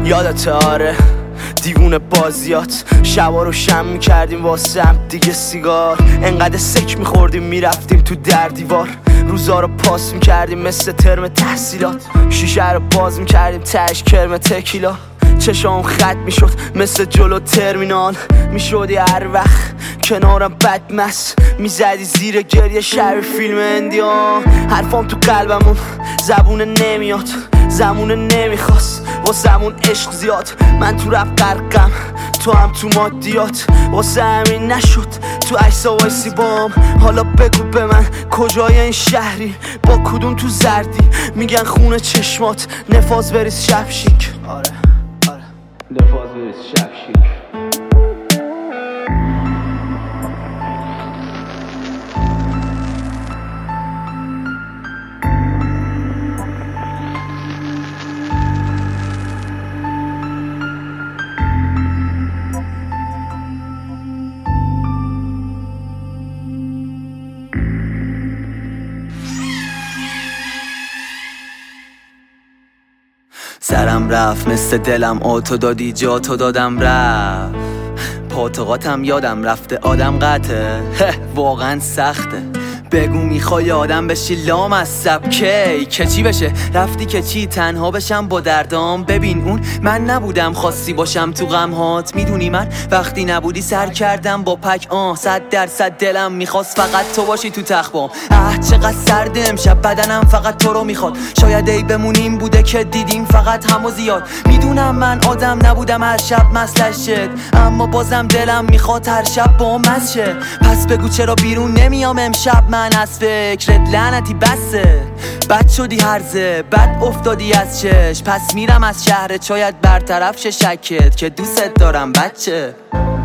یادت آره دیوونه بازیات، شبا رو شم میکردیم واسه هم دیگه سیگار، انقدر سک میخوردیم میرفتیم تو در دیوار، روزا رو پاس میکردیم مثل ترم تحصیلات، شیشه رو باز میکردیم تش کرم تکیلا، چشام خط میشد مثل جلو ترمینال، میشدی هر وقت کنارم بدمست، میزدی زیر گریه شب فیلم اندیا، حرفام تو قلبمون زبونه نمیاد، زمونه نمیخواست واسمون عشق زیاد، من تو رپ غرقم تو هم تو مادیات، واسه همین نشد تو عکسا وایسی بام، حالا بگو به من کجای این شهری، با کدوم تو زردی، میگن خونه چشمات نفاذ بریز شبشیک، آره نفاذ بریز شبشیک. سرم رفت مثل دلم، آتو دادی جا تو دادم رفت، پاتقاتم یادم رفته آدم قطعه واقعا سخته، بگو میخوای آدم بشی لام از سبکی که چی بشه، رفتی که چی تنها بشم با دردام، ببین اون من نبودم خواستی باشم تو غمهات، میدونی من وقتی نبودی سر کردم با پک 100% دلم میخواست فقط تو باشی تو تخبام، چقدر سرده امشب بدنم فقط تو رو میخواد، شاید ای بمونیم بوده که دیدیم فقط همو زیاد، میدونم من آدم نبودم هر شب مسلش شد، اما بازم دلم میخواد هر شب با مست شه، پس بگو چرا بیرون نمیام امشب، من از فکرت لعنتی بسه، بد شدی هرزه بد افتادی از چش، پس میرم از شهرت شاید برطرف شه شکت که دوست دارم بچه.